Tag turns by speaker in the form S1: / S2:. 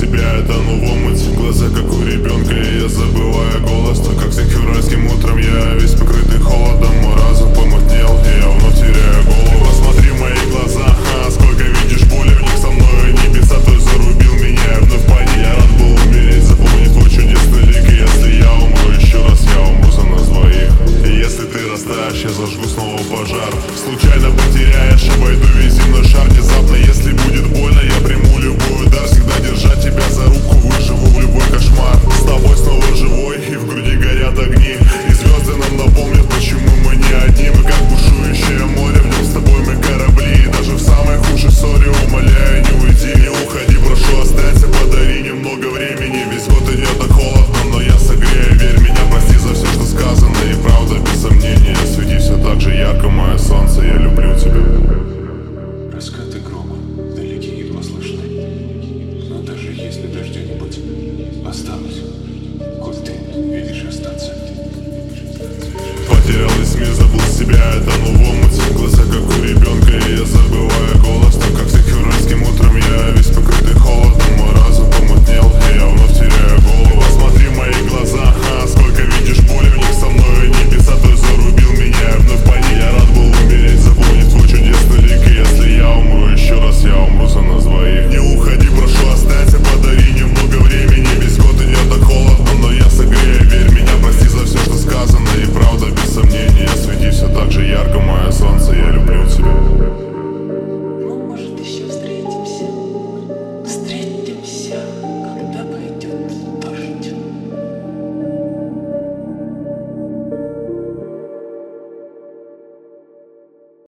S1: себя, я тону в омуте. Глаза как у ребенка, и я забываю голос. Но как всем февральским утром я весь покрытый холодом. Мой разум помутнел, и я вновь теряю голову. Посмотри в мои глаза, сколько видишь боли в них. Со мной небеса, той зарубил меня, я вновь пани. Я рад был умереть, запомни твой чудесный лик. И если я умру еще раз, я умру за нас двоих. И если ты растаешь, я зажгу снова пожар. Случайно потеряешь, обойду весь земной шар. Внезапно, если будет больно, я приму любой удар. Всегда держать тебя за руку, выживу в любой кошмар. С тобой снова живой, и в груди горят огни. И звезды нам напомнят, почему мы не одни. Мы как бушующее море, в нем с тобой мы корабли. И даже в самой худшей ссоре умоляю, не уйди, не уходи. Прошу, останься, подари немного времени. Весь год идет так холодно, но я согрею, верь меня. Прости за все, что сказано, и правда, без сомнения. Свети все так же ярко, мое солнце, я люблю тебя.
S2: Раскаты грома далеки, едва слышны. Но даже если дождь где-нибудь останусь, хоть ты видишь остаться.
S1: Потерял весь мир, забыл себя, я тону в омуте. Глаза как у ребенка.